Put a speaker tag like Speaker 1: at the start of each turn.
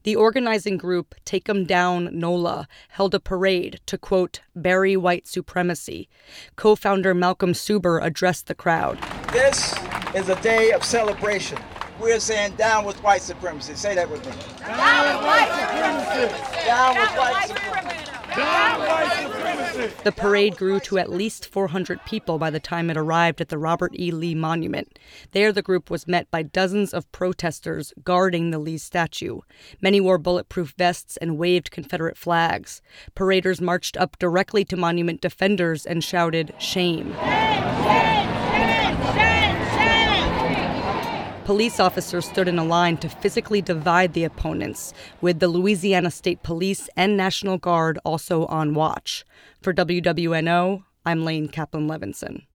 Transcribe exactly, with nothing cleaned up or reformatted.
Speaker 1: The organizing group Take 'em Down NOLA held a parade to, quote, bury white supremacy. Co-founder Malcolm Suber addressed the crowd.
Speaker 2: This is a day of celebration. We're saying down with white supremacy. Say that with me.
Speaker 3: Down with white supremacy.
Speaker 2: Down with white supremacy.
Speaker 3: Down with white supremacy.
Speaker 1: The parade grew to at least four hundred people by the time it arrived at the Robert E. Lee Monument. There, the group was met by dozens of protesters guarding the Lee statue. Many wore bulletproof vests and waved Confederate flags. Paraders marched up directly to monument defenders and shouted, "Shame." Police officers stood in a line to physically divide the opponents, with the Louisiana State Police and National Guard also on watch. For W W N O, I'm Lane Kaplan-Levinson.